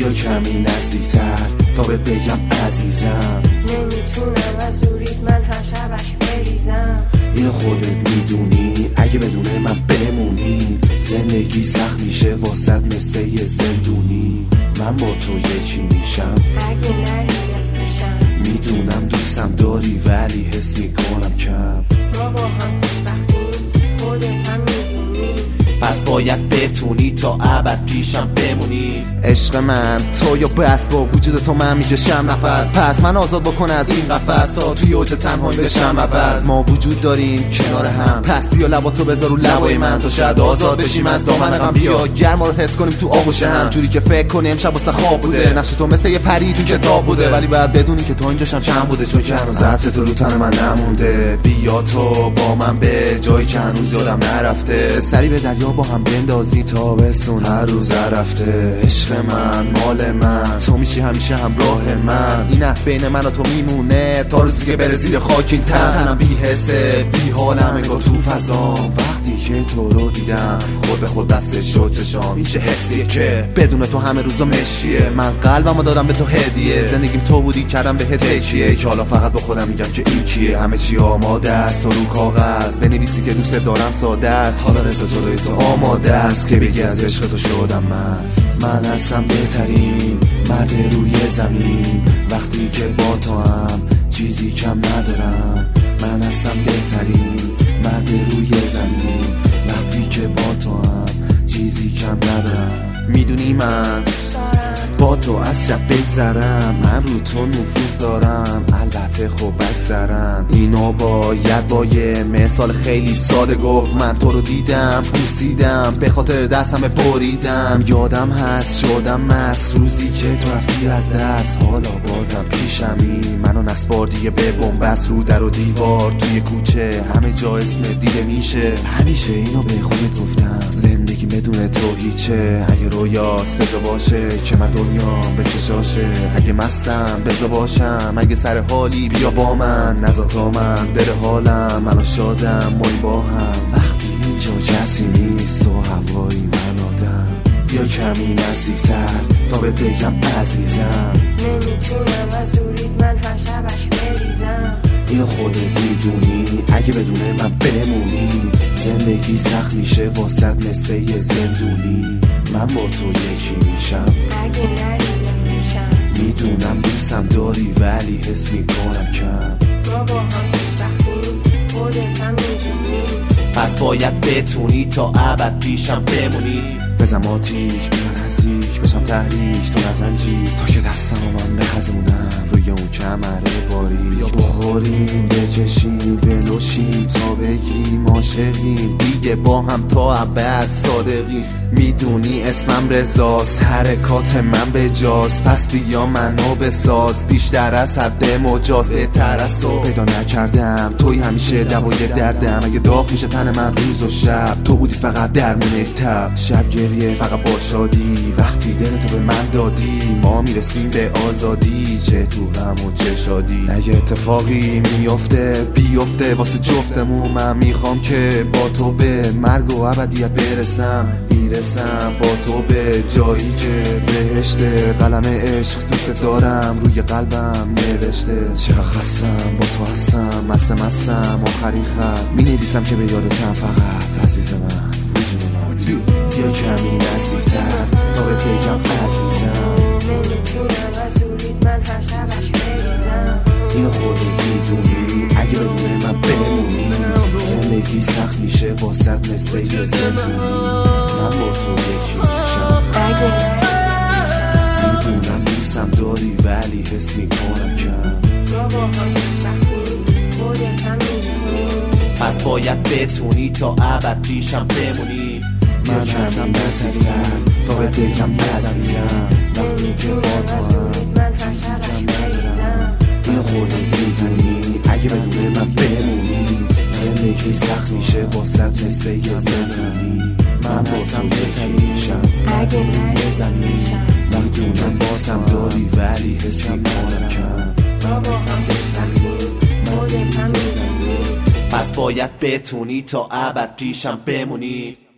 بیا کمی نزدیکتر تا بهت بگم عزیزم. نمیتونم از دورید من هر شب عشق بریزم. اینو خودت میدونی اگه بدون من بمونی زندگی سخت میشه واسط مثل یه زندونی. من با تو یکی میشم اگه نری از پیشم. میدونم دوستم داری ولی حس میکنم کم. ما با هم خوشبختیم خودت هم میدونی. پس باید بتونی تا ابد پیشم بمونی. عشق من تو یا بس با وجود تو من میکشم نفس. پس من آزاد بکن از این قفس تا توی اوج تنهایی بشم عوض. ما وجود داریم کنار هم پس بیا لباتو بذار رو لبای من تا شاید آزاد بشیم از دامن غم. بیا گرما رو حس کنیم تو آغوش هم جوری که فکر کنیم امشب واسه خواب بوده. نقش تو مثل یه پری تو کتاب بوده ولی باید بدونی که تو اینجاشم چند بوده چون که هنوز عطر تو رو تن من نمونده. بیا تو با من به جایی که هنوز یادم نرفته. سری به دریا با هم بندازی تابستون هر روز رفته. عشق من مال من تو میشی همیشه همراه من. این عهد بین من و تو میمونه تا روزی که بره زیر خاک این تنم بی حسه بی حالم انگار تو فضام. وقتی که تو رو دیدم خود به خود بسته شد چشام. این چه حسیه که بدون تو همه روزا مشیه. من قلبمو دادم به تو هدیه. زندگیم تو بودی کردم به تکیه که حالا فقط با خودم میگم که این کیه. همه چی آماده است تو رو کاغذ بنویسی که دوست دارم ساده است. حالا رضا جلوی تو آماده است که بگی از عشق تو شدم مست. من هستم بهترین مرد روی زمین وقتی که با تو هم چیزی کم ندارم. من هستم بهترین مرد روی زمین وقتی که با تو هم چیزی کم ندارم. میدونی من با تو از شب بگذرم. من رو تو نفوذ دارم البته خب اکثرا اینو باید با یه مثال خیلی ساده گفت. من تو رو دیدم پوسیدم به خاطر دستم بریدم. یادم هست شدم مست روزی که تو رفتی از دست. حالا بازم پیشمی منو نسبار دیگه به بنبست. رو در و دیوار توی کوچه همه جا اسم دیده میشه. همیشه اینو به خودت گفتم زندگی بدون تو هیچه. اگه رویاست بذار باشه که من دنیام به چشاشه. اگه مستم بذار باشم اگه سر حالی بیا با من. نزا تا من بره حالم منو شادم ما با هم. وقتی اینجا کسی نیست تو هوایی من آدم. بیا کمی نزدیکتر تا بهت بگم عزیزم. نمیتونم از دورید من هر شب عشق بریزم. اینو خودت میدونی اگه بدون من بمونی زندگی سخت میشه واسط مثل یه زندونی. من با تو یکی میشم اگه نری از پیشم. میدونم دوستم داری ولی حس میکنم کم. ما با هم خوشبختیم خودت هم میدونی. پس باید بتونی تا ابد پیشم بمونی. بزن آتیش بیا نزدیک بشم تحریک تو نزنجی تا که دستم من بخزونم روی اون کمره باری. بیا بخوریم بکشیم بلوشیم تا بگیم عاشقیم دیگه با هم تا ابد صادقیم. میدونی اسمم رضاست حرکات من به جاست. پس بیا منو بساز بیشتر از حد مجاز. بهتر از تو پیدا نکردم توی همیشه دوای دردم. اگه داغ میشه تن من روز و شب تو بودی فقط درمون تب. شب گریه فقط با شادی وقتی دل تو به من دادی. ما میرسیم به آزادی چه تو غم و چه شادی. اگه اتفاقی میفته بیفته واسه جفتمون. من میخوام که با تو به مرگ و ابدیت برسم. میرسم با تو به جایی که بهشت. قلم عشق دوست دارم روی قلبم نوشته. چقدر خستم با تو هستم مستم آخرین خط می نویسم که به یادتم فقط عزیز من وجود من. بیا کمی نزدیکتر تا بهت بگم عزیزم. نمیتونم از دورید من هر شب عشق بریزم. اینو خودت میدونی اگه بدون من بمونی زندگی سخت میشه واسط مثل یه زندونی. من با تو یکی میشم اگه نری از پیشم. میدونم دوستم داری ولی حس میکنم کم. ما با هم خوشبختیم خودت هم میدونی. پس باید بتونی تا ابد پیشم بمونی. من هستم نزدیکتر تا بهت بگم عزیزم. وقتی که با تو هم من هر شب عشق بریزم. اینو خودت میدونی اگه بدون من بمونی زندگی سخت میشه واسط مثل یه زندونی. من هستم بهترین میشم اگه نری از پیشم. میدونم بازم داری ولی حس میکنم کم. ما با هم خوشبختیم خودت هم میدونی. پس باید بتونی تا ابد پیشم بمونی.